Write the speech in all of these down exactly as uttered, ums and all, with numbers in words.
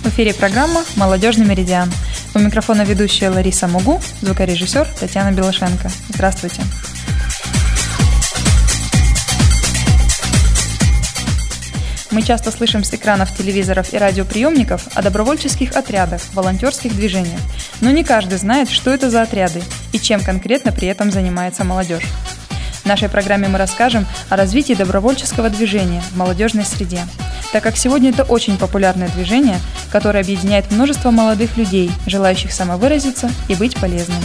эфире программа «Молодежный меридиан». У микрофона ведущая Лариса Мугу, звукорежиссер Татьяна Белошенко. Здравствуйте. Мы часто слышим с экранов телевизоров и радиоприемников о добровольческих отрядах, волонтерских движениях, но не каждый знает, что это за отряды и чем конкретно при этом занимается молодежь. В нашей программе мы расскажем о развитии добровольческого движения в молодежной среде, так как сегодня это очень популярное движение, которое объединяет множество молодых людей, желающих самовыразиться и быть полезными.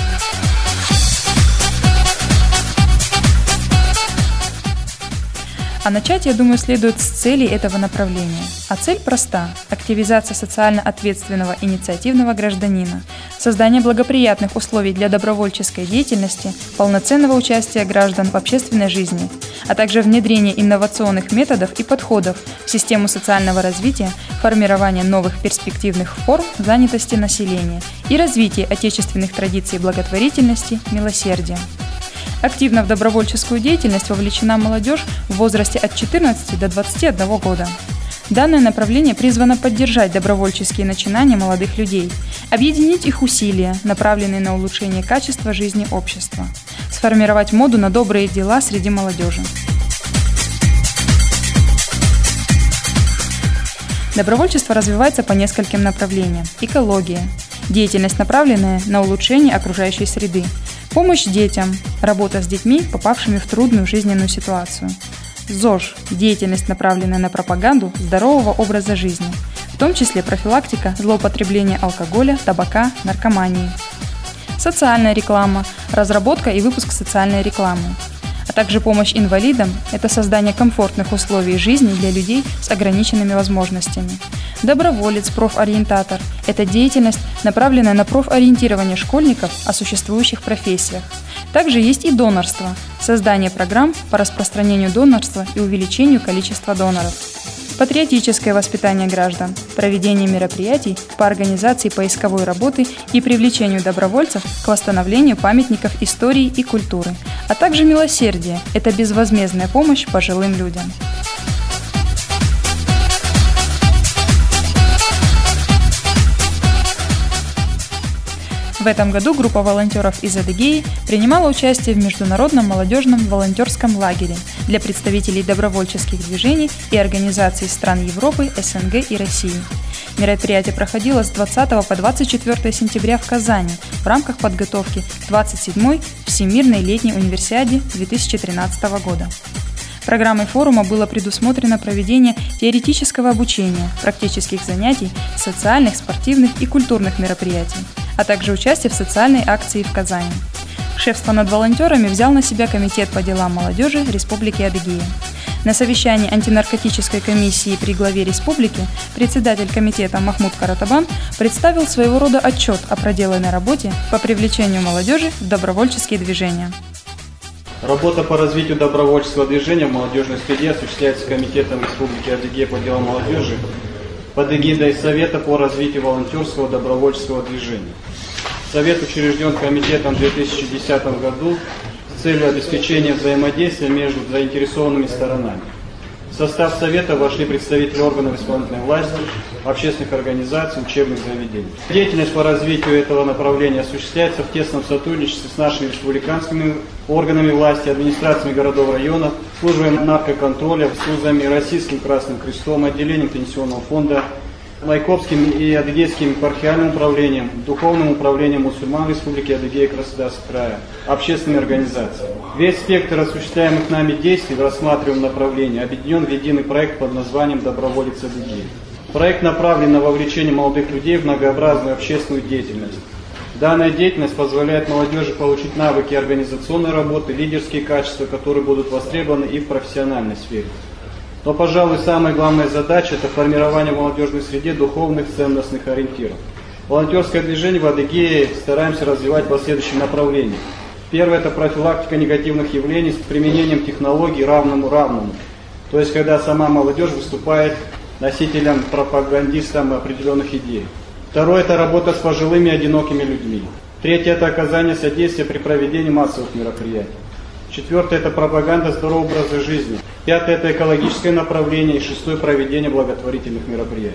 А начать, я думаю, следует с целей этого направления. А цель проста – активизация социально ответственного инициативного гражданина, создание благоприятных условий для добровольческой деятельности, полноценного участия граждан в общественной жизни, а также внедрение инновационных методов и подходов в систему социального развития, формирование новых перспективных форм занятости населения и развитие отечественных традиций благотворительности, милосердия. Активно в добровольческую деятельность вовлечена молодежь в возрасте от четырнадцати до двадцати одного года. Данное направление призвано поддержать добровольческие начинания молодых людей, объединить их усилия, направленные на улучшение качества жизни общества, сформировать моду на добрые дела среди молодежи. Добровольчество развивается по нескольким направлениям. Экология – деятельность, направленная на улучшение окружающей среды. Помощь детям – работа с детьми, попавшими в трудную жизненную ситуацию. ЗОЖ – деятельность, направленная на пропаганду здорового образа жизни, в том числе профилактика злоупотребления алкоголя, табака, наркомании. Социальная реклама – разработка и выпуск социальной рекламы. А также помощь инвалидам – это создание комфортных условий жизни для людей с ограниченными возможностями. Доброволец, профориентатор – это деятельность, направленная на профориентирование школьников о существующих профессиях. Также есть и донорство – создание программ по распространению донорства и увеличению количества доноров. Патриотическое воспитание граждан, проведение мероприятий по организации поисковой работы и привлечению добровольцев к восстановлению памятников истории и культуры, а также милосердие – это безвозмездная помощь пожилым людям. В этом году группа волонтеров из Адыгеи принимала участие в международном молодежном волонтерском лагере для представителей добровольческих движений и организаций стран Европы, СНГ и России. Мероприятие проходило с двадцатого по двадцать четвёртое сентября в Казани в рамках подготовки к двадцать седьмой Всемирной летней универсиаде две тысячи тринадцатого года. Программой форума было предусмотрено проведение теоретического обучения, практических занятий, социальных, спортивных и культурных мероприятий, а также участие в социальной акции в Казани. Шефство над волонтерами взял на себя Комитет по делам молодежи Республики Адыгея. На совещании антинаркотической комиссии при главе республики председатель комитета Махмуд Каратабан представил своего рода отчет о проделанной работе по привлечению молодежи в добровольческие движения. Работа по развитию добровольческого движения в молодежной среде осуществляется Комитетом Республики Адыгея по делам молодежи под эгидой Совета по развитию волонтерского добровольческого движения. Совет учрежден Комитетом в две тысячи десятом году с целью обеспечения взаимодействия между заинтересованными сторонами. В состав Совета вошли представители органов исполнительной власти, общественных организаций, учебных заведений. Деятельность по развитию этого направления осуществляется в тесном сотрудничестве с нашими республиканскими органами власти, администрациями городов, районов, службой наркоконтроля, СУЗами, Российским Красным Крестом, отделением Пенсионного фонда, Майкопским и Адыгейским епархиальным управлением, Духовным управлением мусульман Республики Адыгея и Краснодарского края, общественными организациями. Весь спектр осуществляемых нами действий в рассматриваемом направлении объединен в единый проект под названием «Доброволец Адыгеи». Проект направлен на вовлечение молодых людей в многообразную общественную деятельность. Данная деятельность позволяет молодежи получить навыки организационной работы, лидерские качества, которые будут востребованы и в профессиональной сфере. Но, пожалуй, самая главная задача – это формирование в молодежной среде духовных ценностных ориентиров. Волонтерское движение в Адыгее стараемся развивать по следующим направлениям. Первое – это профилактика негативных явлений с применением технологий равному равному. То есть, когда сама молодежь выступает носителем, пропагандистом определенных идей. Второе – это работа с пожилыми и одинокими людьми. Третье – это оказание содействия при проведении массовых мероприятий. Четвертое – это пропаганда здорового образа жизни. Пятое – это экологическое направление. И шестое – проведение благотворительных мероприятий.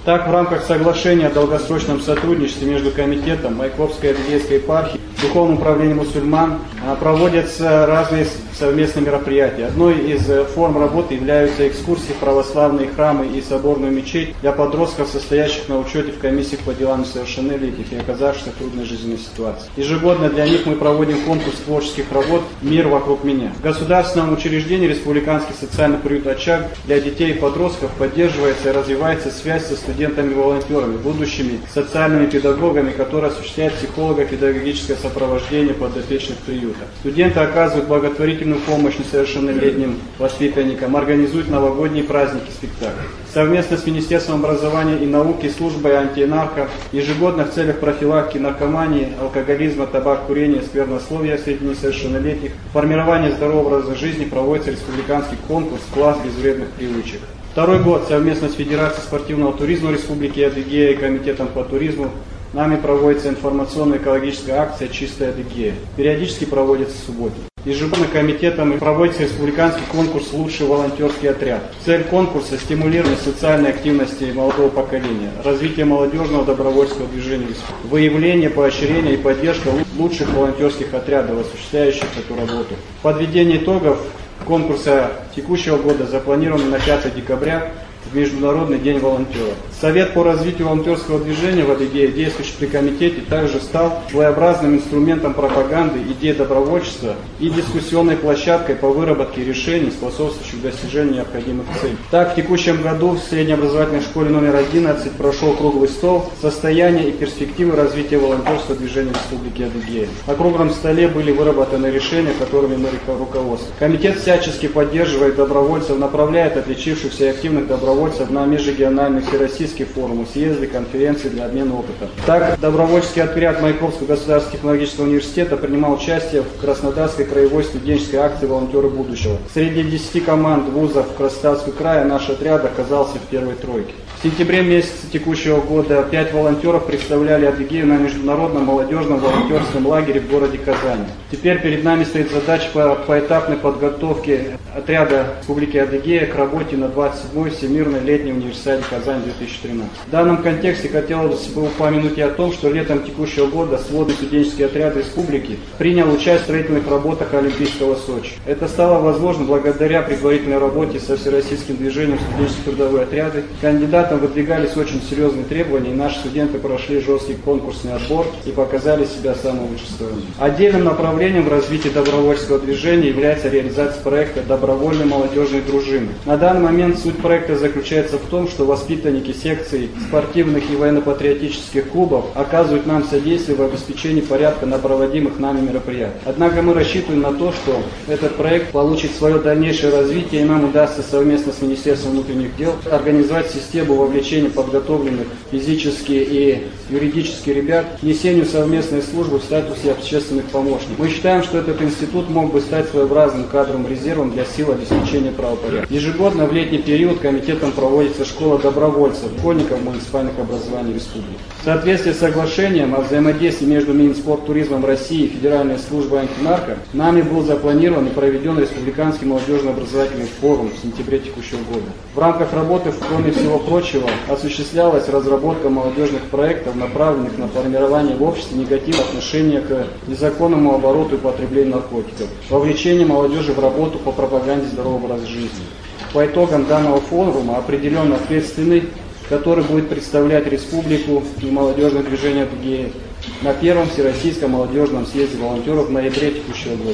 Так, в рамках соглашения о долгосрочном сотрудничестве между комитетом Майкопской Адыгейской епархии и Духовным управлением мусульман проводятся разные совместные мероприятия. Одной из форм работы являются экскурсии в православные храмы и соборную мечеть для подростков, состоящих на учете в комиссиях по делам несовершеннолетних и оказавшихся в трудной жизненной ситуации. Ежегодно для них мы проводим конкурс творческих работ «Мир вокруг меня». В государственном учреждении Республиканский социальный приют «Очаг» для детей и подростков поддерживается и развивается связь со студентами-волонтерами, будущими социальными педагогами, которые осуществляют психолого-педагогическое сопровождение подопечных приюта. Студенты оказывают благотворительную помощь несовершеннолетним воспитанникам, организуют новогодние праздники, спектакли. Совместно с Министерством образования и науки и службой антинарко ежегодно в целях профилактики наркомании, алкоголизма, табак, курения, сквернословия среди несовершеннолетних, формирования здорового образа жизни проводится республиканский конкурс «Класс безвредных привычек». Второй год совместно с Федерацией спортивного туризма Республики Адыгея и Комитетом по туризму нами проводится информационно-экологическая акция «Чистая Адыгея». Периодически проводится в субботу. Ежегодно комитетом проводится республиканский конкурс «Лучший волонтерский отряд». Цель конкурса – стимулирование социальной активности молодого поколения, развитие молодежного добровольческого движения, выявление, поощрение и поддержка лучших волонтерских отрядов, осуществляющих эту работу. Подведение итогов конкурса текущего года запланировано на пятое декабря, в Международный день волонтера. Совет по развитию волонтерского движения в Адыгее, действующий при комитете, также стал своеобразным инструментом пропаганды идей добровольчества и дискуссионной площадкой по выработке решений, способствующих достижению необходимых целей. Так, в текущем году в среднеобразовательной школе номер одиннадцать прошел круглый стол «Состояние и перспективы развития волонтерского движения Республики Адыгея». На круглом столе были выработаны решения, которыми мы руководствуемся. Комитет всячески поддерживает добровольцев, направляет отличившихся и активных добровольцев на межрегиональные всероссийские форумы, съезды, конференции для обмена опытом. Так, добровольческий отряд Майкопского государственного технологического университета принимал участие в Краснодарской краевой студенческой акции «Волонтеры будущего». Среди десяти команд вузов Краснодарского края наш отряд оказался в первой тройке. В сентябре месяце текущего года пять волонтеров представляли Адыгею на международном молодежном волонтерском лагере в городе Казани. Теперь перед нами стоит задача по поэтапной подготовке отряда Республики Адыгея к работе на двадцать седьмой Всемирной летней универсиаде Казань две тысячи тринадцать. В данном контексте хотелось бы упомянуть и о том, что летом текущего года сводный студенческий отряд республики принял участие в строительных работах Олимпийского Сочи. Это стало возможно благодаря предварительной работе со всероссийским движением студенческих трудовые отряды. Кандидатам выдвигались очень серьезные требования, и наши студенты прошли жесткий конкурсный отбор и показали себя самым лучшим стоянием. Отдельным направлением в развитии добровольческого движения является реализация проекта «Добровольные молодежные дружины». На данный момент суть проекта заключается в том, что воспитанники секций спортивных и военно-патриотических клубов оказывают нам содействие в обеспечении порядка на проводимых нами мероприятиях. Однако мы рассчитываем на то, что этот проект получит свое дальнейшее развитие, и нам удастся совместно с Министерством внутренних дел организовать систему вовлечения подготовленных физически и юридически ребят к несению совместной службы в статусе общественных помощников. Мы считаем, что этот институт мог бы стать своеобразным кадровым резервом для сил обеспечения правопорядка. Ежегодно в летний период комитетом проводится школа добровольцев, школьников муниципальных образований республики. В соответствии с соглашением о взаимодействии между Минспорттуризмом России и Федеральной службой антинарко, нами был запланирован и проведен Республиканский молодежно-образовательный форум в сентябре текущего года. В рамках работы, кроме всего прочего, осуществлялась разработка молодежных проектов, направленных на формирование в обществе негативного отношения к незаконному обороту и потреблению наркотиков, вовлечение молодежи в работу по пропаганде здорового образа жизни. По итогам данного форума определен ответственный, который будет представлять республику и молодежное движение Адыгеи на первом Всероссийском молодежном съезде волонтеров в ноябре текущего года.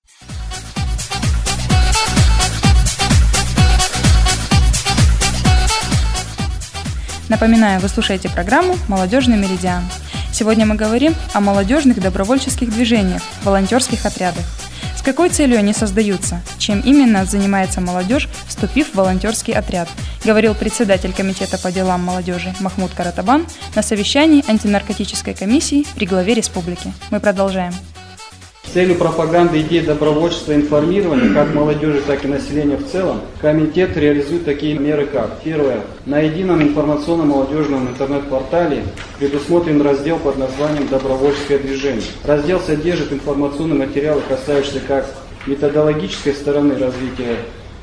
Напоминаю, вы слушаете программу «Молодежный меридиан». Сегодня мы говорим о молодежных добровольческих движениях, волонтерских отрядах. С какой целью они создаются? Чем именно занимается молодежь, вступив в волонтерский отряд? Говорил председатель комитета по делам молодежи Махмуд Каратабан на совещании антинаркотической комиссии при главе республики. Мы продолжаем. С целью пропаганды идей добровольчества и информирования как молодежи, так и населения в целом, комитет реализует такие меры, как: первое. На едином информационном молодежном интернет-портале предусмотрен раздел под названием «Добровольческое движение». Раздел содержит информационные материалы, касающиеся как методологической стороны развития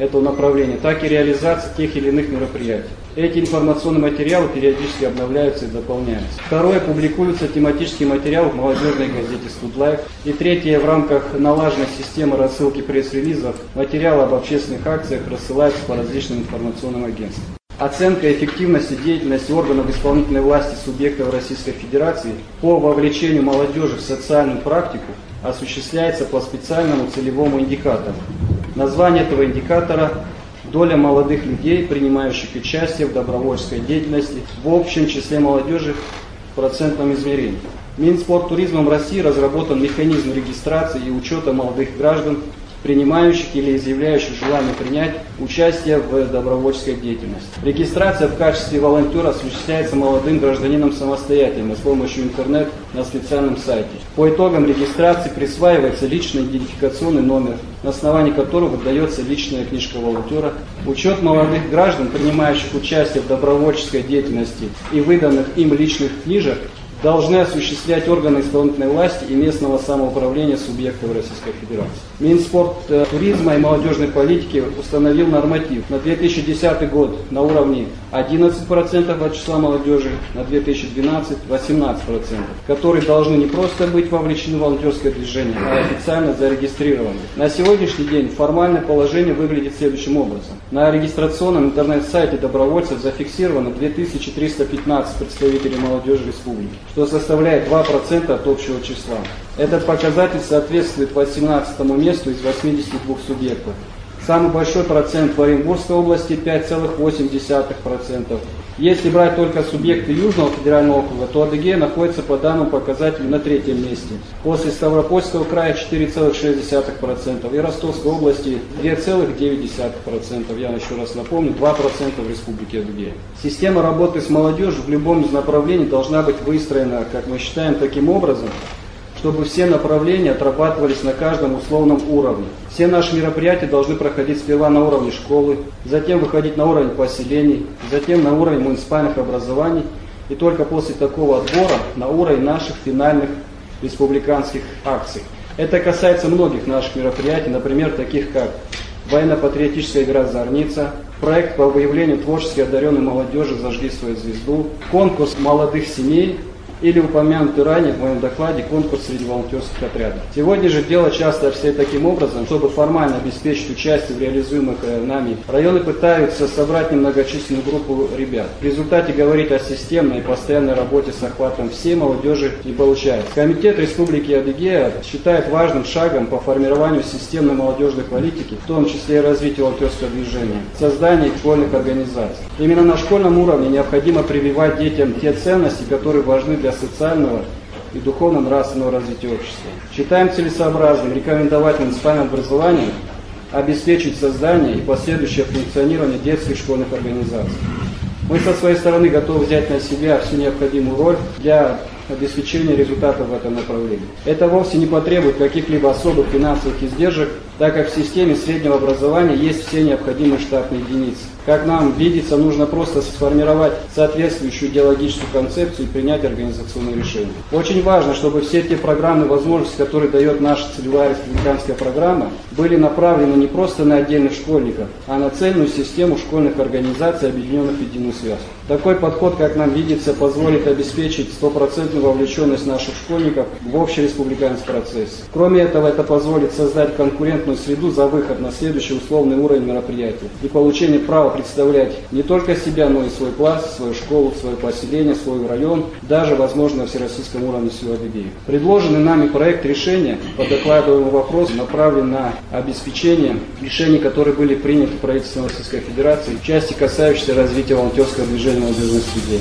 этого направления, так и реализации тех или иных мероприятий. Эти информационные материалы периодически обновляются и дополняются. Второе, публикуются тематические материалы в молодежной газете «Студлайф». И третье, в рамках налаженной системы рассылки пресс-релизов материалы об общественных акциях рассылаются по различным информационным агентствам. Оценка эффективности деятельности органов исполнительной власти субъектов Российской Федерации по вовлечению молодежи в социальную практику осуществляется по специальному целевому индикатору. Название этого индикатора – доля молодых людей, принимающих участие в добровольческой деятельности в общем числе молодежи в процентном измерении. Минспорттуризмом России разработан механизм регистрации и учета молодых граждан, принимающих или изъявляющих желание принять участие в добровольческой деятельности. Регистрация в качестве волонтера осуществляется молодым гражданином самостоятельно с помощью интернет на специальном сайте. По итогам регистрации присваивается личный идентификационный номер, на основании которого выдается личная книжка волонтера. Учет молодых граждан, принимающих участие в добровольческой деятельности и выданных им личных книжек, должны осуществлять органы исполнительной власти и местного самоуправления субъектов Российской Федерации. Минспорттуризма и молодежной политики установил норматив на две тысячи десятый год на уровне одиннадцать процентов от числа молодежи, на две тысячи двенадцатый – восемнадцать процентов, которые должны не просто быть вовлечены в волонтерское движение, а официально зарегистрированы. На сегодняшний день формальное положение выглядит следующим образом. На регистрационном интернет-сайте добровольцев зафиксировано две тысячи триста пятнадцать представителей молодежи республики, что составляет два процента от общего числа. Этот показатель соответствует восемнадцатому месту из восьмидесяти двух субъектов. Самый большой процент в Оренбургской области – пять целых восемь десятых процента. Если брать только субъекты Южного федерального округа, то Адыгея находится по данному показателю на третьем месте. После Ставропольского края четыре целых шесть десятых процента и Ростовской области два целых девять десятых процента. Я еще раз напомню, два процента в республике Адыгея. Система работы с молодежью в любом из направлений должна быть выстроена, как мы считаем, таким образом, чтобы все направления отрабатывались на каждом условном уровне. Все наши мероприятия должны проходить сперва на уровне школы, затем выходить на уровень поселений, затем на уровень муниципальных образований и только после такого отбора на уровень наших финальных республиканских акций. Это касается многих наших мероприятий, например, таких как военно-патриотическая игра «Зорница», проект по выявлению творчески одаренной молодежи «Зажги свою звезду», конкурс молодых семей, или упомянутый ранее в моем докладе конкурс среди волонтерских отрядов. Сегодня же дело часто обстоит таким образом, чтобы формально обеспечить участие в реализуемых нами районы пытаются собрать немногочисленную группу ребят. В результате говорить о системной и постоянной работе с охватом всей молодежи не получается. Комитет Республики Адыгея считает важным шагом по формированию системной молодежной политики, в том числе и развитию волонтерского движения, создание школьных организаций. Именно на школьном уровне необходимо прививать детям те ценности, которые важны для социального и духовно-нравственного развития общества. Считаем целесообразным рекомендовать муниципальным образованием обеспечить создание и последующее функционирование детских школьных организаций. Мы со своей стороны готовы взять на себя всю необходимую роль для обеспечения результатов в этом направлении. Это вовсе не потребует каких-либо особых финансовых издержек, так как в системе среднего образования есть все необходимые штатные единицы. Как нам видится, нужно просто сформировать соответствующую идеологическую концепцию и принять организационные решения. Очень важно, чтобы все те программные возможности, которые дает наша целевая республиканская программа, были направлены не просто на отдельных школьников, а на цельную систему школьных организаций, объединенных в единую связку. Такой подход, как нам видится, позволит обеспечить стопроцентную вовлеченность наших школьников в общереспубликанский процесс. Кроме этого, это позволит создать конкурентную среду за выход на следующий условный уровень мероприятия и получение права представлять не только себя, но и свой класс, свою школу, свое поселение, свой район, даже, возможно, на всероссийском уровне всю Адыгею. Предложенный нами проект решения по докладываемому вопросу направлен на обеспечение решений, которые были приняты правительством Российской Федерации в части, касающейся развития волонтерского движения в молодежной среде.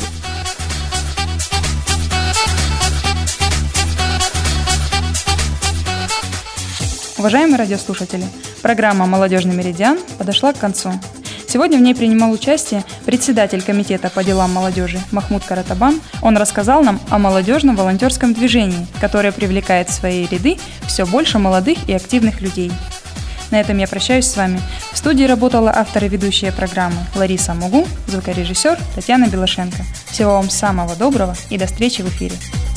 Уважаемые радиослушатели, программа «Молодежный меридиан» подошла к концу. Сегодня в ней принимал участие председатель комитета по делам молодежи Махмуд Каратабан. Он рассказал нам о молодежном волонтерском движении, которое привлекает в свои ряды все больше молодых и активных людей. На этом я прощаюсь с вами. В студии работала автор и ведущая программы Лариса Мугу, звукорежиссер Татьяна Белошенко. Всего вам самого доброго и до встречи в эфире.